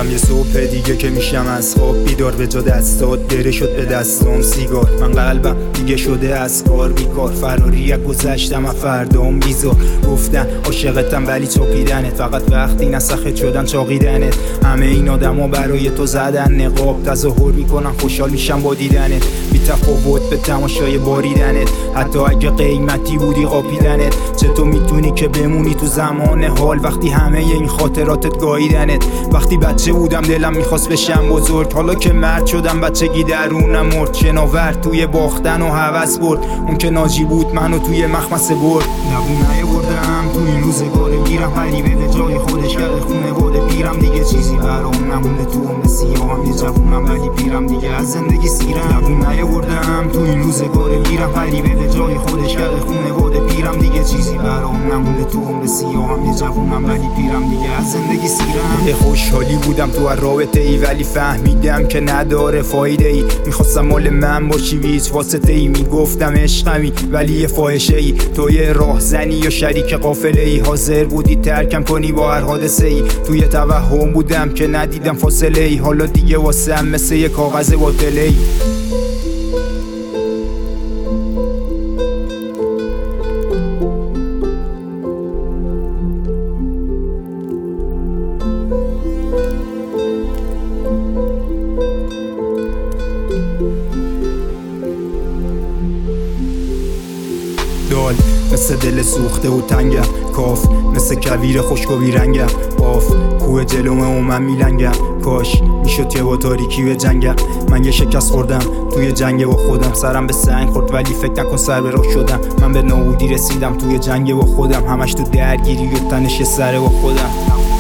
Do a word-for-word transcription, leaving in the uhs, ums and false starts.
میدونستم یه صبح دیگه که میشم از خواب بیدار، به جا دستات بره شد به دستام سیگار. من قلبم دیگه شده از کار بیکار، فراری گذشتم از فردام بیزار. گفتن عاشقتم ولی چاقیدنت، فقط وقتی نسخت شدن چاقیدنت. همه این آدما برای تو زدن نقاب، تظاهر میکنن خوشحال میشم با دیدنت. بی تفاوت به تماشای باریدنت، حتی اگه قیمتی بودی قاپیدنت. چطور میتونی که بمونی تو زمان حال وقتی همه این خاطراتت گاییدنت؟ وقتی بچه بودم دلم میخواست بشم بزرگ، حالا که مرد شدم بچگی درونم مرد. شناور توی باختن و هوس برد، اون که ناجی بود منو توی مخمسه برد. نبونه بردم تو این روزگاره، میرم غریبه به جای خودش کرده خونه باده پیرم. دیگه چیزی برام نمونده تو عمر سیاهم، یه جوونم ولی پیرم دیگه از زندگی سیرم. نبونه بردم تو این روزگاره، میرم غریبه به جای خودش کرده خونه باده پیرم. دیگه چیزی برام نمونده تو عمر سیاهم، یه جوونم ولی پیرم دیگه از زندگی سیرم. یه خوشحالی بودم تو هر رابطه ای، ولی فهمیدم که نداره فایده ای. میخواستم مال من باشی و هیچ واسطه ای، میگفتم عشقمی ولی یه فاحشه ای. تو یه راهزنی یا شریک قافله ای، حاضر بودی ترکم کنی با هر حادثه ای. توی توهم بودم که ندیدم فاصله ای، حالا دیگه واسم مثل یه کاغذ باطله ای. دال مثل دل سوخته و تنگم، کاف مثل کویر خشک و بیرنگم. آف کوه جلومه و من میلنگم، کاش میشد یه با تاریکی به جنگم. من یه شکست خوردم توی جنگ با خودم، سرم به سنگ خورد ولی فکر نکن سر به راه شدم. من به نابودی رسیدم توی جنگ با خودم، همش تو درگیری و تنش سر با خودم.